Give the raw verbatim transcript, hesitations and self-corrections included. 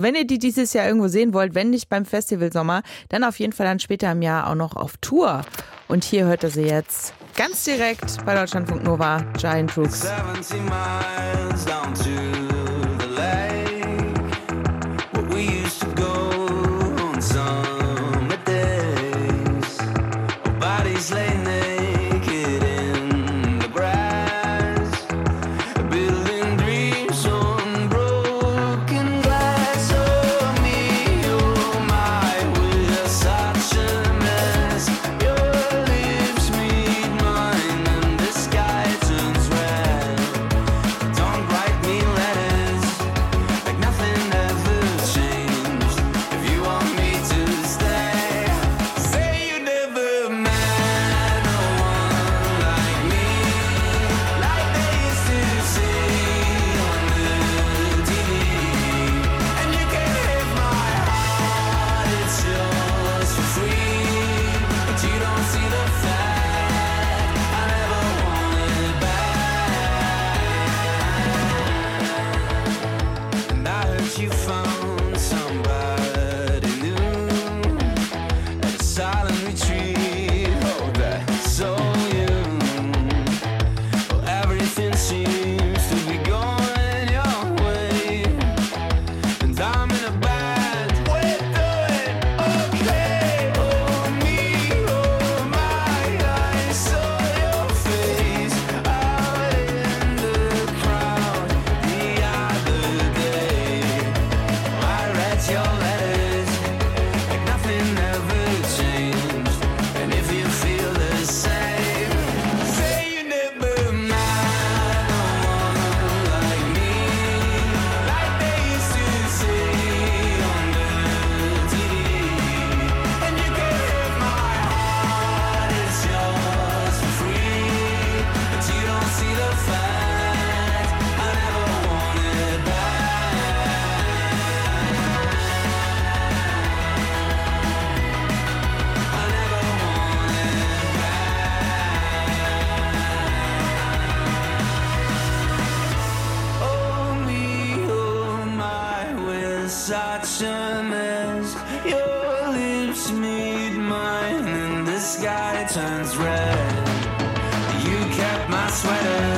Wenn ihr die dieses Jahr irgendwo sehen wollt, wenn nicht beim Festival Sommer, dann auf jeden Fall dann später im Jahr auch noch auf Tour. Und hier hört ihr sie jetzt ganz direkt bei Deutschlandfunk Nova, Giant Rooks. Such a mess. Your lips meet mine and the sky turns red. You kept my sweater